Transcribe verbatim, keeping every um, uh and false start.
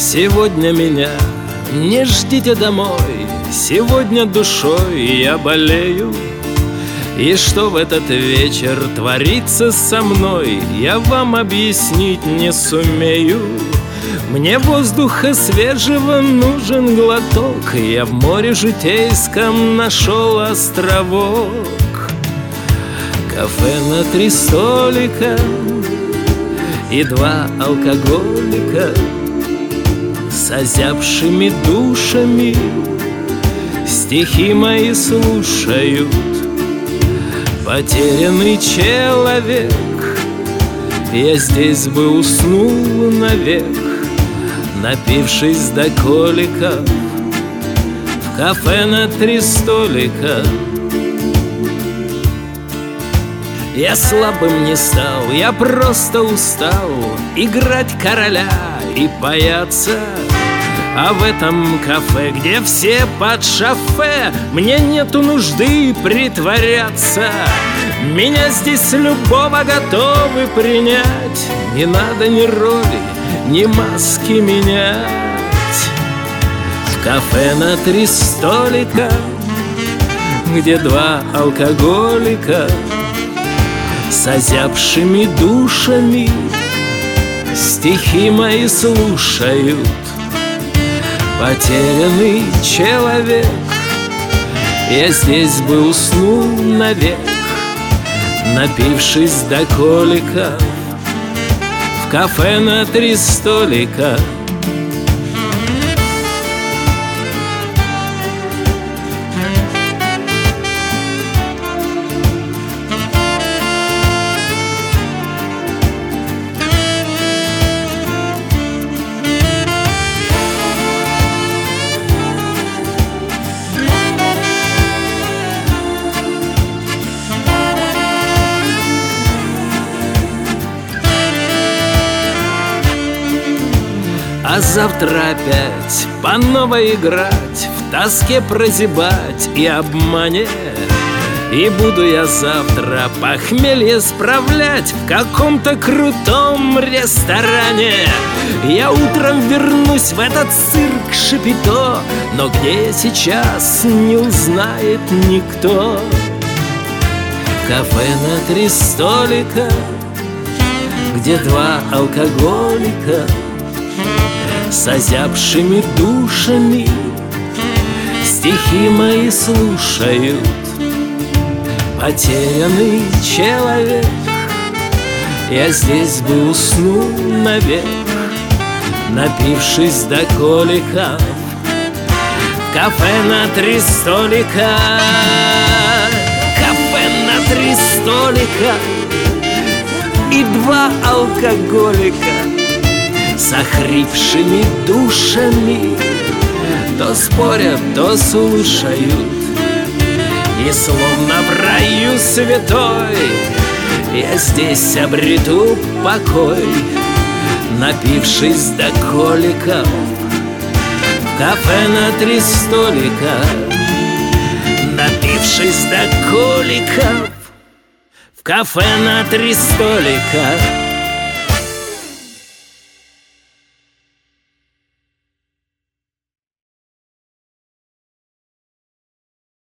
Сегодня меня не ждите домой, сегодня душой я болею. И что в этот вечер творится со мной, я вам объяснить не сумею. Мне воздуха свежего нужен глоток, я в море житейском нашел островок. Кафе на три столика и два алкоголика с озябшими душами стихи мои слушают. Потерянный человек, я здесь бы уснул навек, напившись до коликов в кафе на три столика. Я слабым не стал, я просто устал играть короля и бояться. А в этом кафе, где все под шофе, мне нету нужды притворяться. Меня здесь любого готовы принять, не надо ни роли, ни маски менять. В кафе на три столика, где два алкоголика с озябшими душами стихи мои слушают. Потерянный человек, я здесь бы уснул навек, напившись до коликов в кафе на три столика. А завтра опять по новой играть, в тоске прозябать и обмане. И буду я завтра похмелье справлять в каком-то крутом ресторане. Я утром вернусь в этот цирк Шапито, но где я сейчас, не узнает никто. Кафе на три столика, где два алкоголика с озябшими душами стихи мои слушают. Потерянный человек, я здесь бы уснул навек, напившись до коликов в кафе на три столика. Кафе на три столика и два алкоголика с охрипшими душами то спорят, то слушают. И словно в раю святой я здесь обрету покой, напившись до коликов в кафе на три столика. Напившись до коликов в кафе на три столика.